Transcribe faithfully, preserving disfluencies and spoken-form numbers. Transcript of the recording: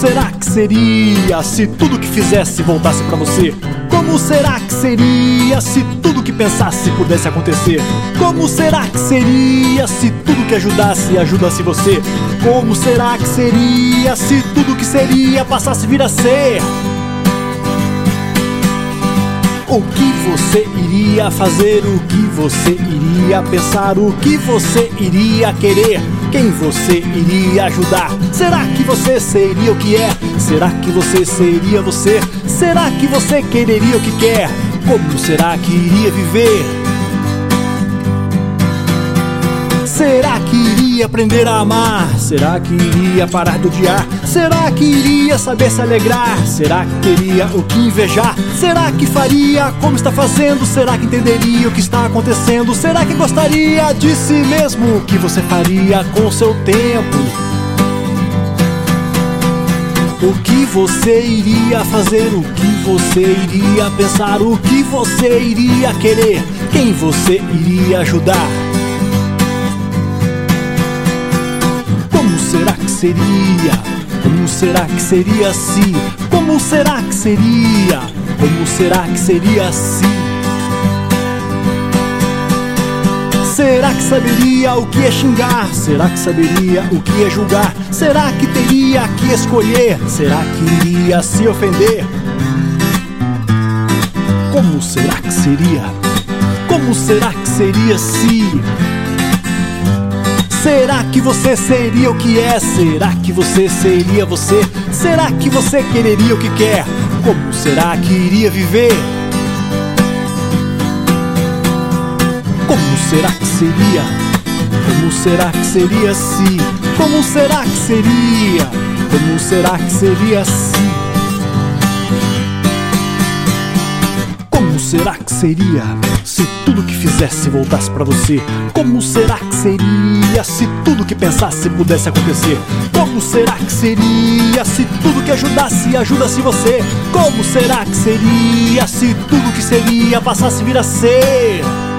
será que seria se tudo que fizesse voltasse pra você? Como será que seria se tudo que pensasse pudesse acontecer? Como será que seria se tudo que ajudasse ajudasse você? Como será que seria se tudo que seria passasse a vir a ser? O que você iria fazer? O que você iria pensar? O que você iria querer? Quem você iria ajudar? Será que você seria o que é? Será que você seria você? Será que você quereria o que quer? Como será que iria viver? Será que iria aprender a amar? Será que iria parar de odiar? Será que iria saber se alegrar? Será que teria o que invejar? Será que faria como está fazendo? Será que entenderia o que está acontecendo? Será que gostaria de si mesmo? O que você faria com seu tempo? O que você iria fazer? O que você iria pensar? O que você iria querer? Quem você iria ajudar? Como será que seria? Como será que seria se? Como será que seria? Como será que seria se? Será que saberia o que é xingar? Será que saberia o que é julgar? Será que teria que escolher? Será que iria se ofender? Como será que seria? Como será que seria se? Será que você seria o que é? Será que você seria você? Será que você quereria o que quer? Como será que iria viver? Como será que seria? Como será que seria se? Como será que seria? Como será que seria se? Como será que seria se tudo que fizesse voltasse pra você? Como será que seria se tudo que pensasse pudesse acontecer? Como será que seria se tudo que ajudasse ajudasse você? Como será que seria se tudo que seria passasse a vir a ser?